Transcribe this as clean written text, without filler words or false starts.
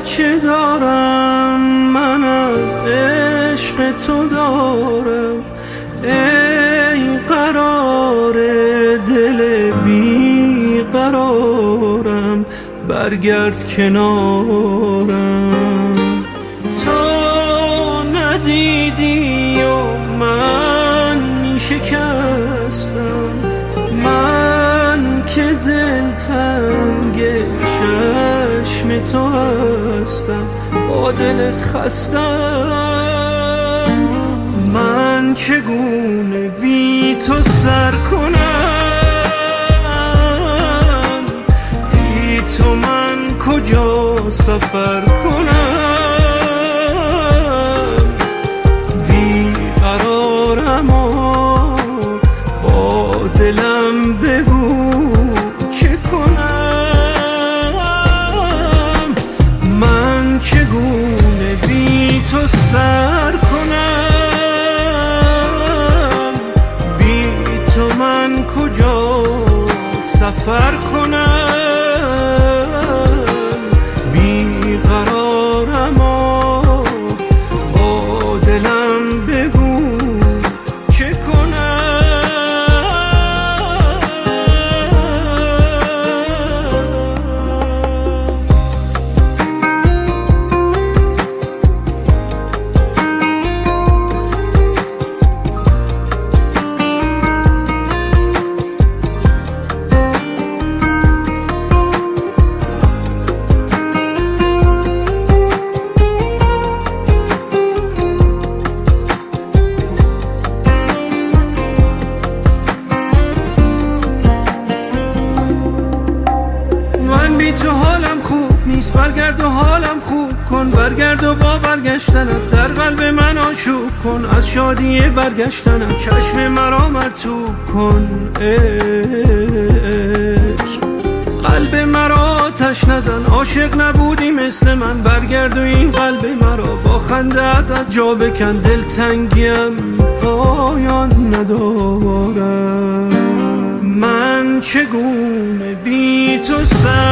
چه دارم من از عشق تو دارم، ای قرار دل بی قرارم، برگرد کنارم. تو ندیدی و من می شکستم، من که دلتنگ چشم تو هستم، با دل خستم. من چگونه بی تو سر کنم، بی تو من کجا سفر کنم. بی قرارم و با دلم بگو چه کنم. من چگونه بی تو سر کنم، بی تو من کجا سفر کنم. بی قرارم و با دلم بگو چه کنم. بی تو حالم خوب نیست، برگرد و حالم خوب کن، برگرد و با برگشتنت در قلب من آشوب کن. از شادی برگشتنت چشم مرا مرطوب کن. عشق قلب مرا آتش نزن، عاشق نبودی مثل من، برگرد و این قلب مرا با خنده‌ات از جا بکن. دلتنگیم پایان ندارم، من چگونه بی تو سر